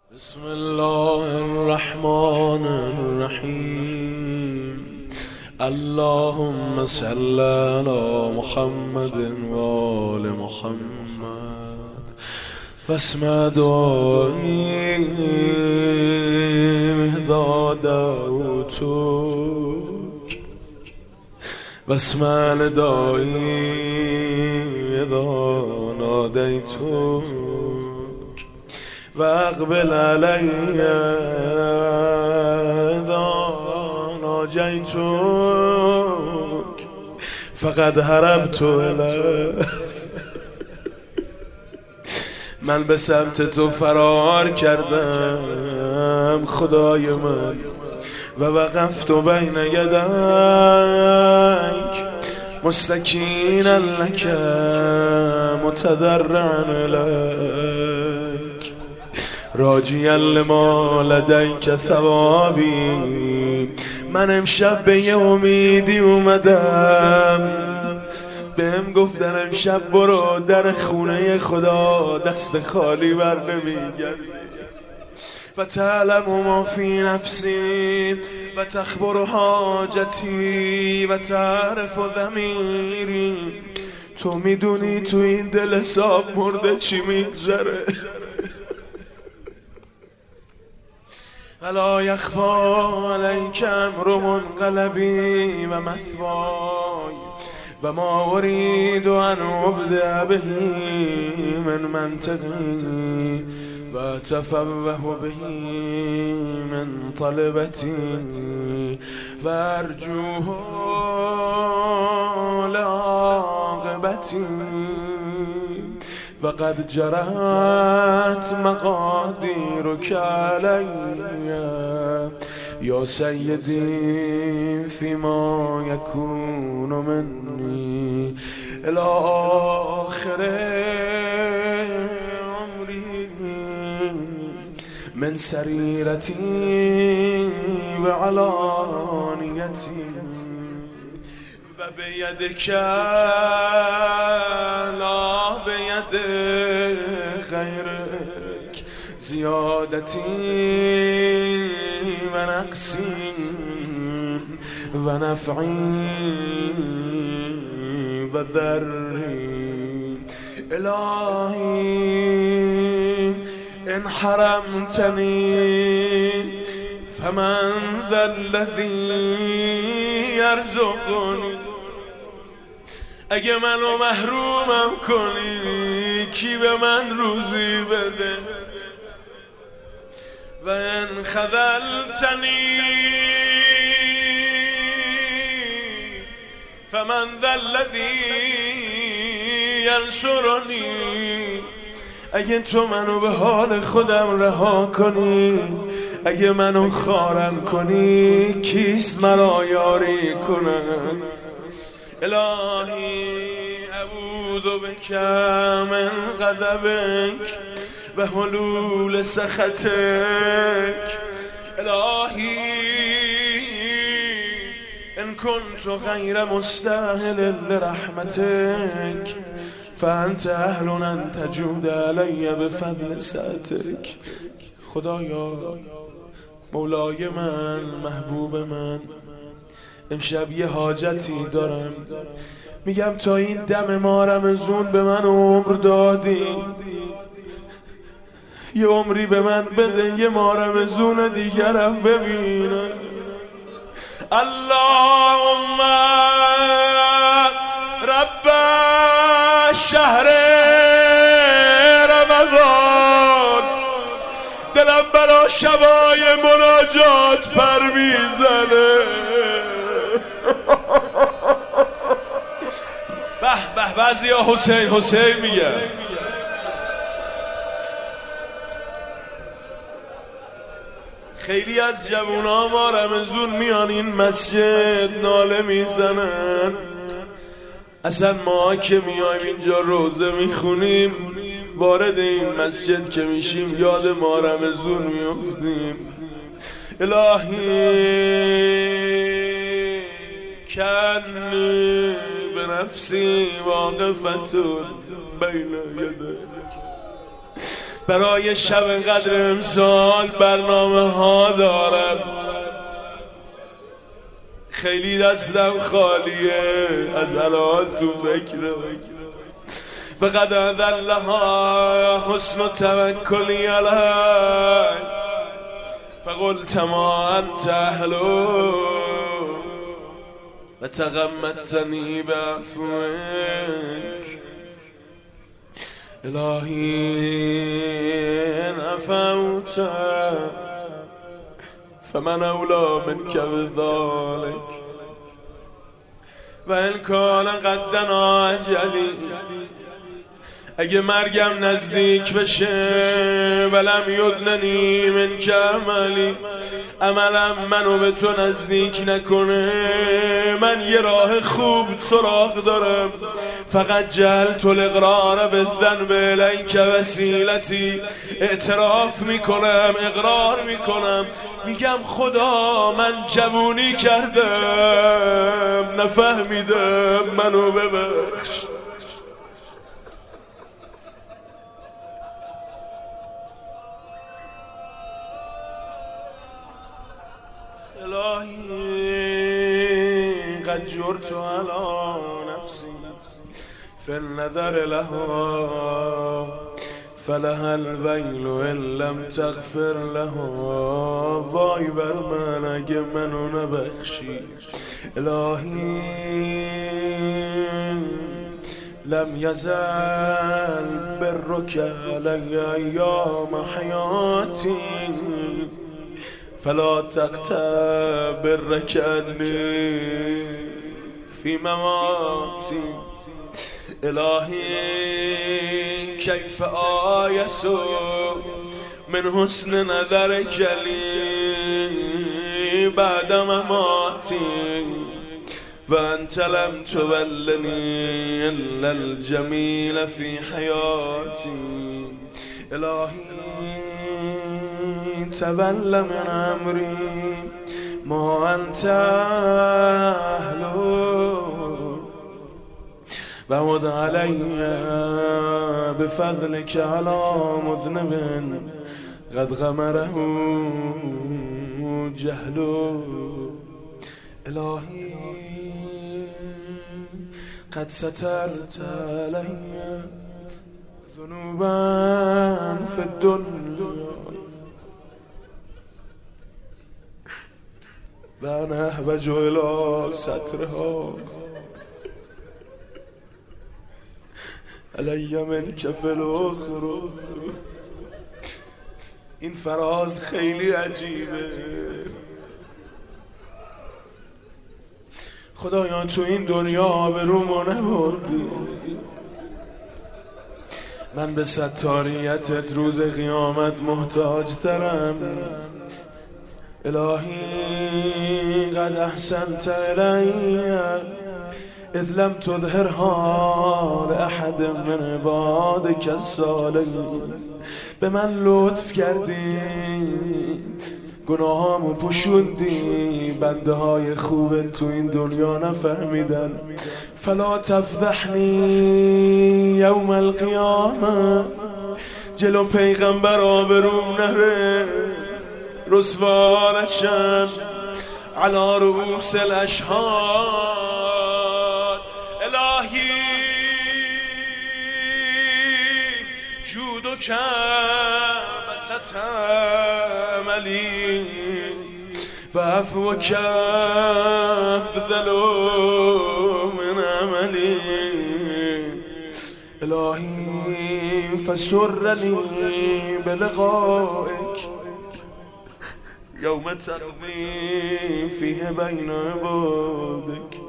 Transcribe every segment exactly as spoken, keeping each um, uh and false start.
بسم الله الرحمن الرحیم. اللهم صل على محمد و آل محمد. بسم دعایی دعوتک، بسم ندایی نادیتک، و اقبل علی اذا ناجیتک، فقد هربت الیک. من به سمت تو فرار کردم خدای من، و وقفت بین یدیک مستکینا لک متضرعا الیک راجیا لما لدیک ثوابی. من امشب به یه امیدی اومدم، بهم گفتن امشب برو در خونه خدا دست خالی بر نمیگردی. و تعلم ما فی نفسی و تخبر حاجتی و تعرف ضمیری. تو میدونی تو این دل حساب مرده چی میگذره. ولا یخفا علیک امر منقلبی و مثوای و ما ارید ان ابدأ به من منطقی و تفوه به من طلبتی و ارجوه لعاقبتی. و قد جرت مقادیرک علی یا سیدی فیما یکون منی الی آخر عمری من سریرتی و علانیتی و بیدک لا بید غیرک زیادتی و نقصی و نفعی و ضری. الهی ان حرمتنی فمن ذا الذی یرزقنی. اگه منو محرومم کنی کی به من روزی بده. و ان خذلتنی فمن ذا الذی ینصرنی. اگه تو منو به حال خودم رها کنی، اگه منو خارم کنی کیست مرا یاری کنن. الهی اعوذ بک من غضبک و حلول سخطک. الهی ان كنت غیر مستاهل لرحمتک فانت اهل ان تجود علی بفضل سعتک. خدایا، مولای من، محبوب من، امشب یه حاجتی دارم. میگم تا این دم ما رمضان به من عمر دادی، یه عمری به من بده یه ماه رمضان دیگرم ببینم. اللهم رب شهر رمضان، دلم برا شبای مناجات پر میزنه. به به بعضی ها حسین حسین میگه. خیلی از جوونا ما رمضان میان این مسجد ناله میزنن. اصلا ما که میایم اینجا روزه میخونیم، وارد این مسجد که میشیم یاد ما رمضان میافتیم. الهی کنی به نفسی واقفتون بین یدک برای شب قدر امسال برنامه ها دارم. خیلی دستم خالیه از الان تو فکرم. فقد اذلها حسن توکلی علی فقلت ما انت اهلو و تغمدتنی بعفوک. الهی ان عفوت فمن اولی منک بذلک و ان کان قد دنا اجلی. اگه مرگم نزدیک بشه ولم یدننی منک عملی، عملم منو به تو نزدیک نکنه، من یه راه خوب سراغ دارم. فقط جهلت الاقرار بالذنب الیک وسیلتی، اعتراف میکنم، اقرار میکنم، میگم خدا من جوونی کردم نفهمیدم، منو ببخش. الهی قد جرت على نفسی فی النظر لها فلها الویل ان لم تغفر لها. وای بر من اگه منو نبخشی. الهی لم یزل برک علی ایام حیاتی فلا تقطع برک عنی فی مماتی. الهی کیف آیس من حسن نظرک لی بعد مماتی و انت لم تولنی الا الجمیل فی حیاتی. الهی تول من امری ما انت اهلو و مد علی بفضلک علی مذنب قد غمره جهلو. الهی قد سترت علی ذنوبا فی الدنیا و انا احوج الی سترها علی منک فی الاخرى. این فراز خیلی عجیبه. خدایا تو این دنیا آبرومو نبردی، من به ستاریتت روز قیامت محتاج ترم. الهی قد احسنت الی اذ لم تظهرها لأحد من عبادك الصالحین. به من لطف کردی، گناهامو پوشوندی، بنده های خوب تو این دنیا نفهمیدن. فلا تفضحنی یوم القیامه، جلو پیغمبر آبروم نره، رسوا نشم علی رؤوس الاشهاد. الهی جودک وسط عملی و عفوک افضل من عملی. الهی فسرنی بلقائک یوم تقضی فیه بین عبادک.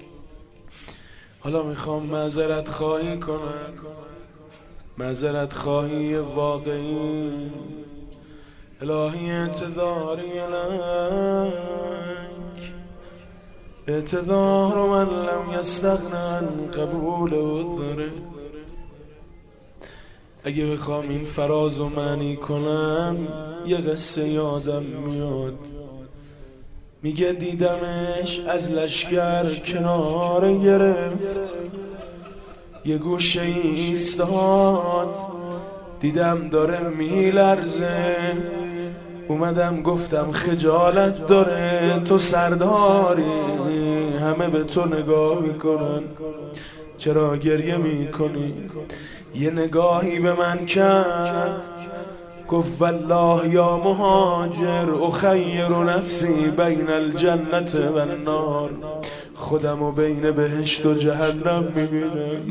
حالا میخوام معذرت خواهی کنم، معذرت خواهی واقعی. الهی اعتذاری لک اعتذار من لم یستغن عن قبول عذره. اگه بخوام این فراز رو معنی کنم یه قصه یادم میاد. میگه دیدمش از لشگر کنار گرفت، یه گوشه ایستاد دیدم داره میلرزه، اومدم گفتم خجالت داره، تو سرداری همه به تو نگاه میکنن، چرا گریه میکنی؟ یه نگاهی به من کرد، گفت والله یا مهاجر اخیر نفسی بین الجنت و النار، خودم و بین بهشت و جهنم میبینم،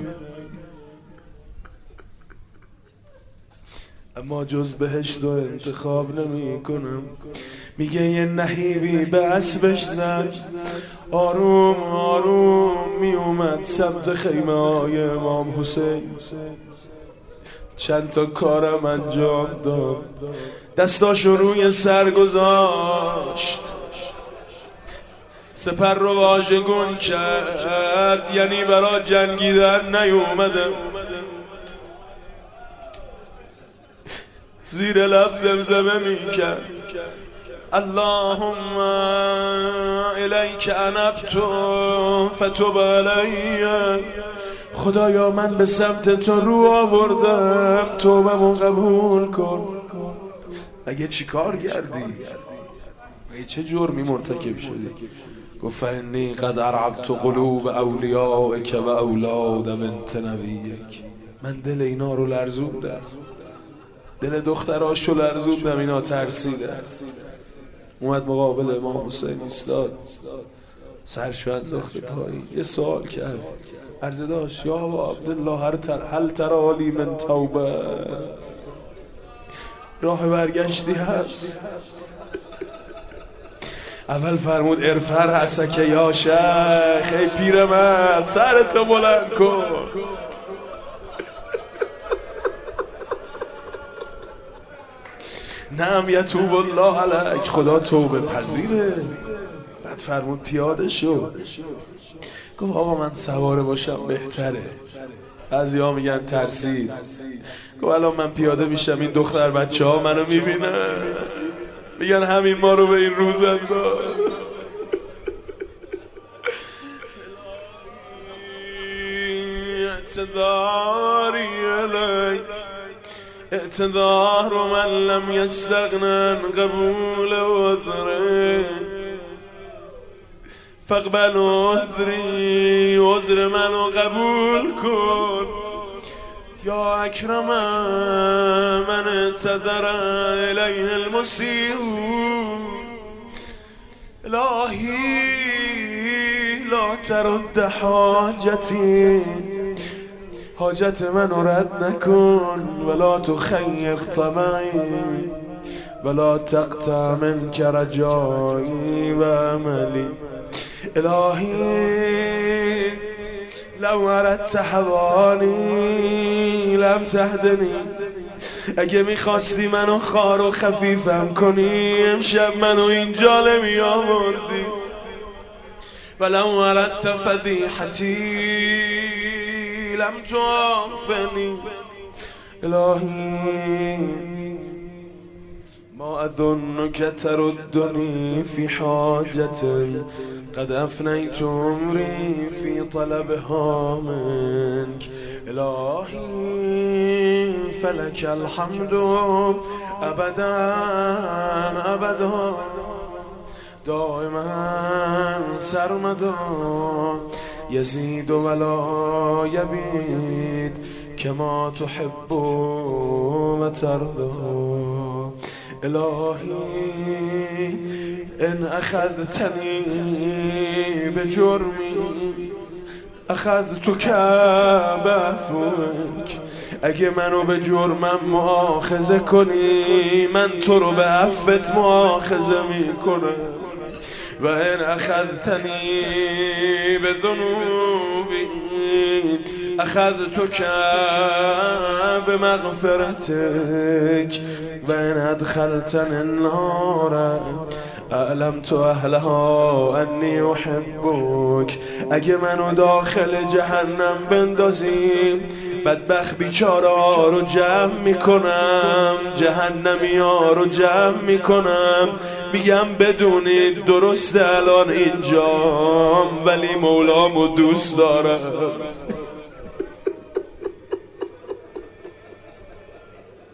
اما جز بهشت و انتخاب نمی کنم. میگه یه نهیبی به اسبش زد، آروم آروم می اومد سمت خیمه های امام حسین، چند تا کارم انجام داد، دستاشو روی سر گذاشت، سپر رو واژگون کرد، یعنی برا جنگیدن نیومده، زیر لب زمزمه میکرد اللهم الیک انبت فتب علی، خدایا من به سمت تو رو آوردم، توبه‌مو قبول کن. اگه چی کار کردی؟ اگه چه جرمی مرتکب شدی؟ گفت فانی قد ارعبت قلوب اولیائک و اولاد بنت نبیک، من دل اینا رو لرزوندم، دل دختراشو لرزوندم، اینا ترسیدن. اومد مقابل امام حسین ایستاد، سرشو انداخت پایین، یه سوال کرد، عرض داشت یا ابا عبدالله هل تر هل ترالی من توبه، راه برگشتی هست؟ اول فرمود ارفر حسک یا شیخ، ای پیرمرد سرتو بلند کن. نعم یتوب الله علیک، خدا توبه پذیره. بعد فرمود پیاده شو. گفت آقا من سواره باشم بهتره، بعضی ها میگن ترسید. گفت الان من پیاده میشم، این دختر بچه ها منو میبینن، میگن همین ما رو به این روز انداز. اعتذاری الی اعتذار من لم یستغنن قبول عذره، فاقبل عذری، عذر منو قبول کن. یا اکرم من اعتذر الیه المسیء، الهی لا ترد حاجتی، حاجت منو رد نکن، ولا تخیب طمعی ولا تقطع منک رجایی و عملی. الهی لو اردت حوانی لم تهدنی، اگه میخواستی منو خار و خفیفم کنی امشب منو اینجا نمی آوردی. ولو اردت فضیحتی لم تعافنی. الهی ما اظنک تردنی فی حاجت قد افنیت عمری فی طلبها منک. الهی فلک الحمد ابدا ابدا، دائما سرمدا، یزید ولا یبید کما تحب و ترضا. الهی ان اخذتنی بجرمی اخذتک بعفوک، اگه منو به جرمم مؤاخذه کنی من تو رو به عفوت مؤاخذه میکنم. و ان اخذتنی بذنوبی اخذتک بمغفرتک، و ان ادخلتنی النار اعلمت اهلها انی احبک، اگه منو داخل جهنم بندازیم بدبخت بیچارا رو جمع میکنم، جهنمی ها رو جمع میکنم، میگم بدونید درسته الان اینجام ولی مولامو دوست دارم.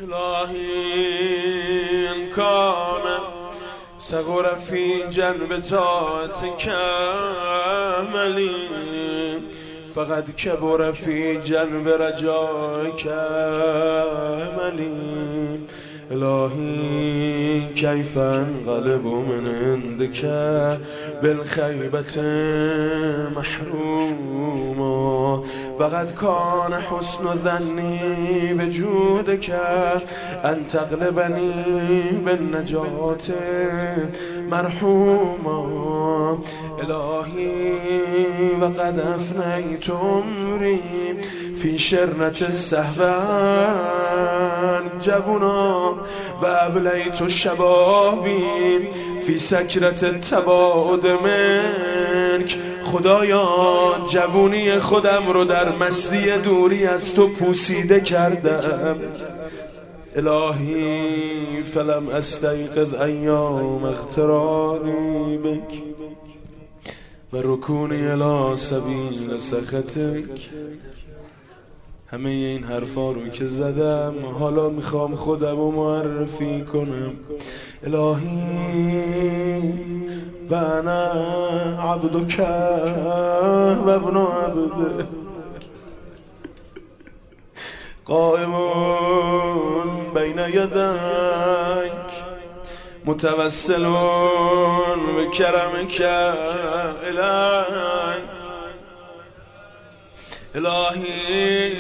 الهی ان کان صغر فی جنب طاعتک عملی فقد کبر فی جنب رجائک عملی الهی کیف انقلب من عندك بالخیبة محروما فقد کان حسن ظنی بجودك ان تغلبنی بالنجاة مرحوما الهی وقد افنیت عمری فی شرنة السهوان جوونا و ابلیت شبابی فی سکرت التباعد منک خدایا جوونی خودم رو در مستی دوری از تو پوسیده کردم الهی فلم استیقظ ایام اغتراری بک و رکونی الی سبیل سخطک. همه این حرفا رو که زدم حالا میخوام خودم رو معرفی کنم. الهی و انا عبدک و ابن عبدک قائمون بین یدیک متوسلون بکرمک الیک الهی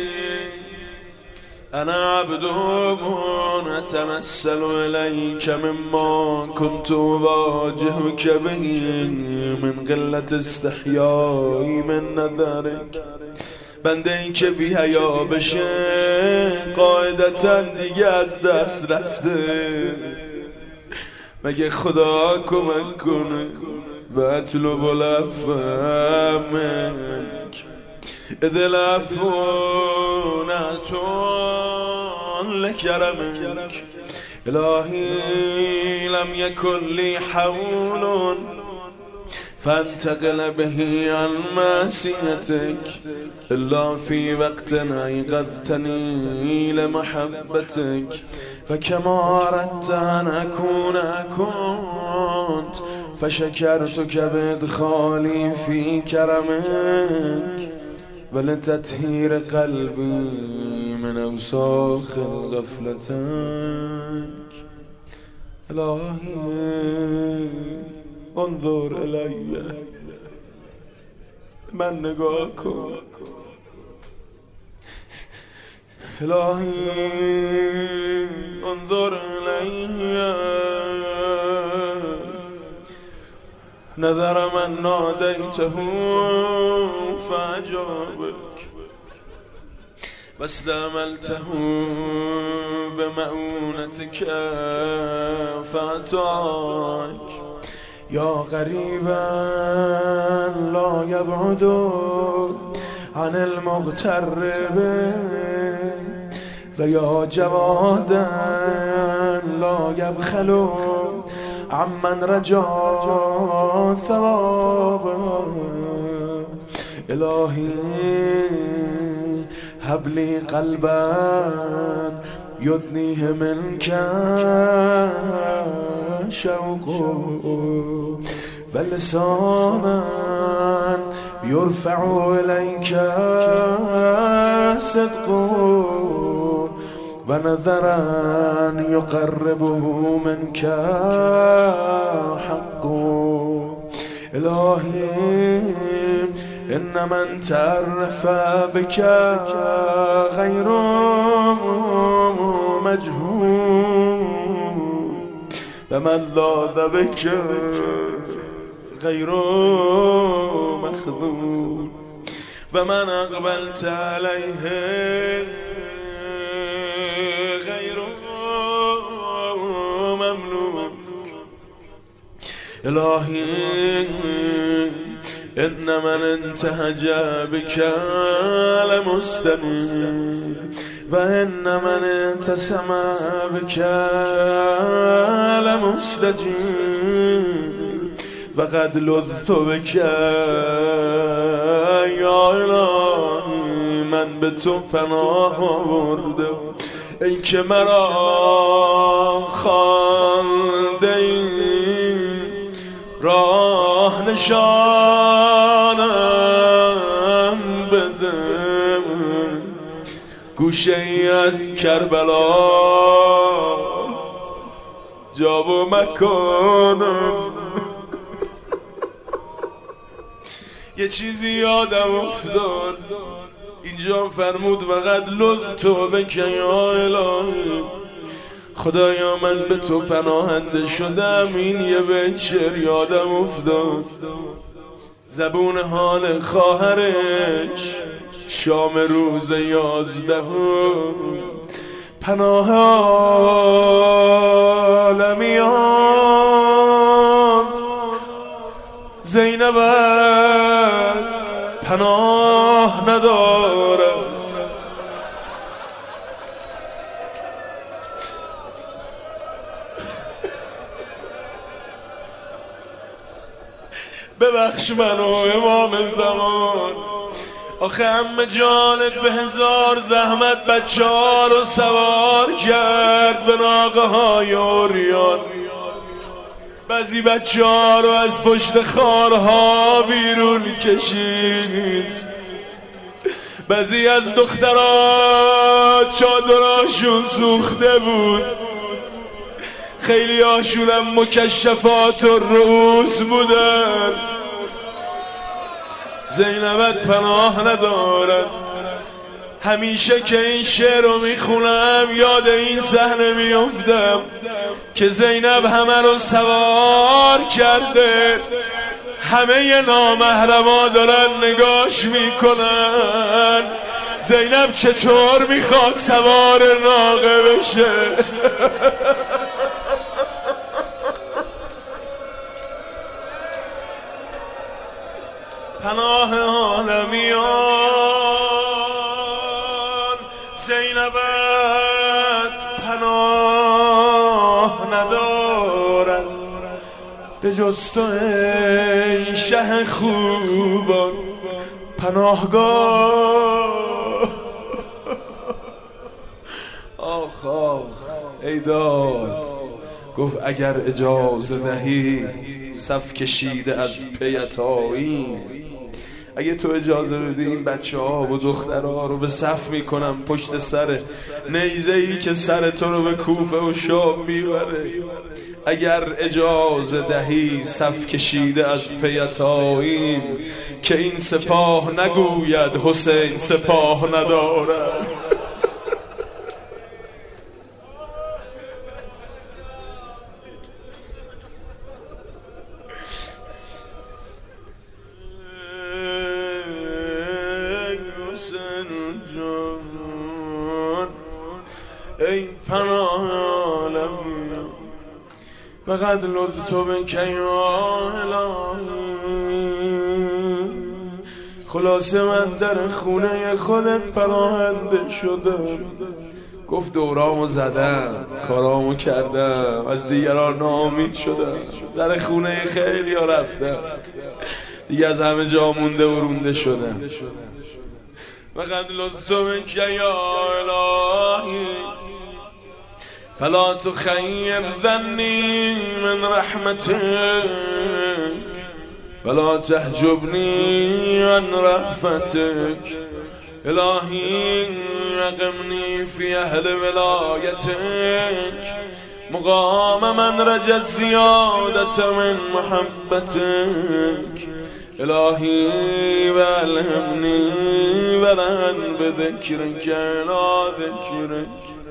انا عبدون اتمثل الیک مما كنت اواجهک به من قلت استحیایی من نظرک. بنده این که بی حیا بشه قاعدتا دیگه از دست رفته، مگه خدا کمک کنه و اطلب العفو منک اذ العفو نعتون لکرمک. الهی لم یکن لی حول فانتقل به عن معصیتک الا فی وقت ایقظتنی لمحبتک و کما اردت ان اکون کنت فشکرتک بادخالی فی کرمک ولتطهیر قلبی من اوساخ الغفلتک. الهی انظر الی، من نگاه کن. الهی انظر الی نظر من نادیته فاجابک واستعملته بمعونتك فاتاک. یا غریبا لا یبعد عن المغترب و یا جوادا لا یبخل عمن رجا ثوابا. الهی هب لی قلبا یدنیه منک شوق و لسانا یرفع الیک صدق و نظرا یقربه منک حق. الهی ان من تعرف بك غیر مجهول و من لاذ بك غیر مخذول و من اقبلت علیه غیر مملوک. الهی ان من انتهج بك لمستنیر و ان من انتسم بك لمستجیر و قد لذت بك یا الهی من به تو پناه آوردم. ای که مرا خوانده ای راه نشانم بده، گوشه ای از کربلا جا و مکانم. یه چیزی یادم افتاد اینجا فرمود فقط لطف تو بکن یا الهی. خدایا من به تو پناهنده شدم. این یه بیت شعر یادم افتاد، زبون حال خواهرش شام روز یازدهم. پناه عالمیان زینب پناه نداره. ببخش منو امام زمان، آخه عمه جانت به هزار زحمت بچه ها رو سوار کرد به ناقه های اوریان. بعضی بچه ها رو از پشت خارها بیرون کشید، بعضی از دخترها چادراشون سوخته بود، خیلی هاشونم مکشفات و رؤوس بودن. زینبت پناه ندارد. همیشه که این شعر رو میخونم یاد این صحنه میافتم که زینب همه رو سوار کرده، همه نامحرما دارن نگاش میکنن زینب چطور میخواد سوار ناقه بشه. پناه عالمیان زینبت پناه ندارد به جز تو ای شه خوبان پناهگاه. آخ آخ ای داد، گفت اگر اجازه دهی صف کشیده از پیت آییم. اگه تو اجازه بدی این بچه ها و دخترها رو به صف میکنم پشت سر نیزه ای که سر تو رو به کوفه و شام میبره. اگر اجازه دهی صف کشیده از پیت آییم که این سپاه نگوید حسین سپاه ندارد. ای پناه عالمیان فقط لطف تو بکن یا الهی. خلاصه من در خونه خودت پناهنده شدم. گفت دورامو زدم، کارامو کردم، از دیگران ناامید شدم، در خونه خیلی ها رفتم، دیگه از همه جا مونده و رونده شدم. فقط لطف تو بکن یا الهی. فلا تخيب ظني من رحمتك ولا تحجبني عن رأفتك. إلهي أقمني في أهل ولايتك مقام من رجا الزيادة من محبتك. إلهي وألهمني ولن بذكرك إلى ذكرك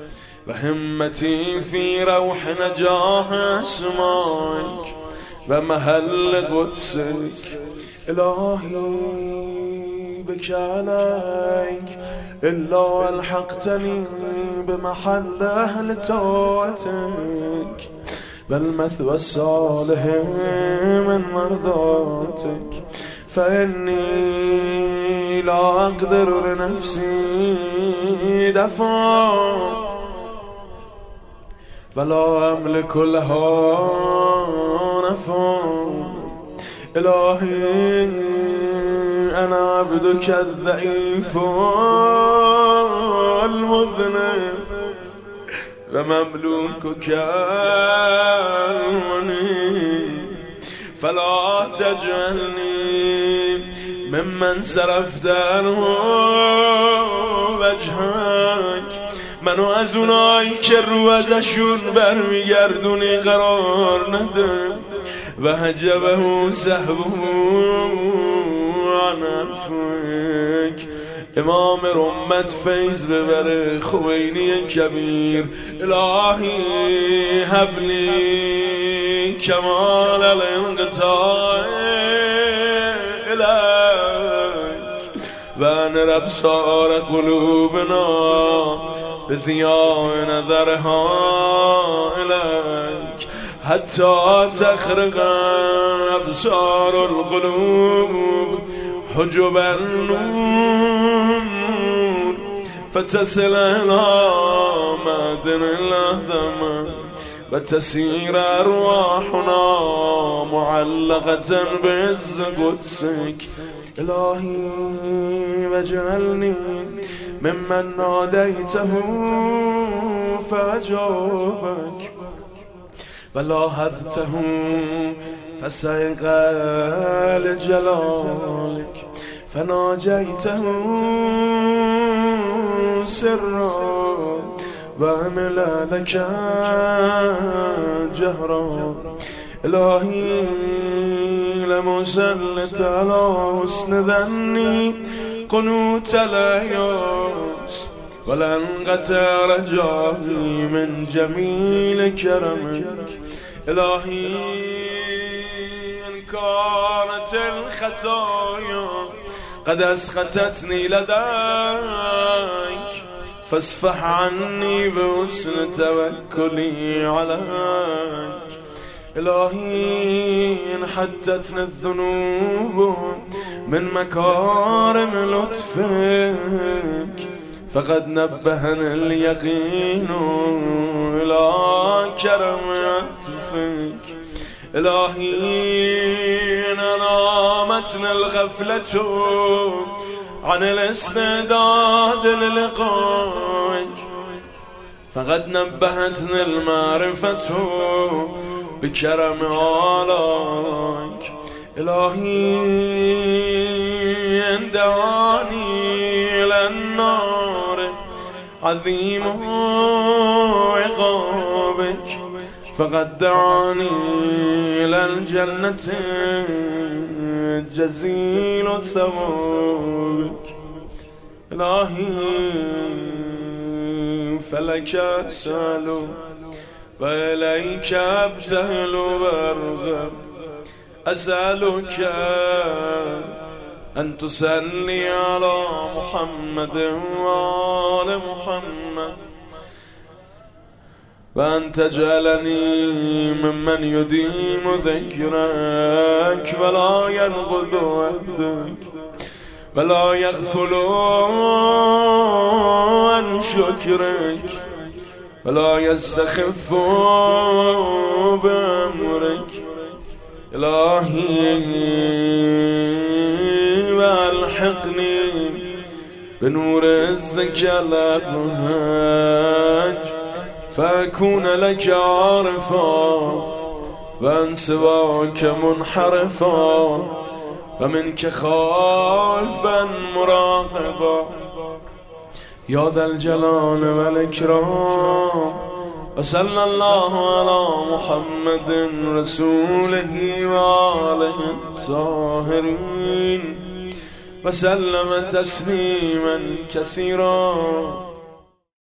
وهمتي في روح نجاح اسمائك ومحل قدسك. إلهي بك عليك إلا ألحقتني بمحل أهل طاعتك والمثوى الصالح من مرضاتك. فإني لا أقدر لنفسي دفعا ولا أملك لها نفعا. إلهي أنا عبدك الضعيف المذنب و مملوک کرمانی فلا تجعلنی ممن صرفت عنه وجهک، منو از اونایی که رو ازشون برمیگردونی قرار نده. و حجبه سهوه عن عفوک، امام رمت فیض ببره خمینی کبیر. الهی حبلی کمال الانقطاع الیک و انر ابصار قلوبنا بضیاء نظرها الیک حتی تخرق ابصار القلوب حجب النور فتصل الى معدن الأعظم و تسیر ارواحنا معلقة بعز قدسک. الهی وجعلنی ممن نادیته فاجابک و لاحظته فسیق لجلالک فناجیته سرا و عمل لك جهرا. الهی لمسلط على حسن ظنی قنوت الیاس ولن قطع رجایی من جمیل کرمک. الهی ان كانت الخطايا قد اسقطتني لديك فاصفح عني بحسن توكلي عليك. الهی ان حدتنا الذنوب من مكارم لطفك فقد نبهنا اليقين الى كرم عطفك. الهی ان نامتنا الغفلة عن الاستعداد للقائك فقد نبهتنا المعرفة بكرم آلائك. الهی ان دعاني إلى النار عظيم عقابك فقد دعاني إلى الجنة جزيل ثوابك. الهی فلك أسأل وإليك أبتهل وأرغب أسألك أن تصلي على محمد وآل محمد وأن تجعلني ممن يديم ذكرك ولا ينقض عهدك ولا يغفل عن شكرك ولا يستخف بأمرك. الهی والحقني بنور عزك الأبهج فأكون لك عارفا وعن سواك منحرفا ومنك خالفا مراقبا يا ذا الجلال والإكرام. وصلى الله على محمد رسوله وآله الطاهرين وسلم تسليما كثيرا.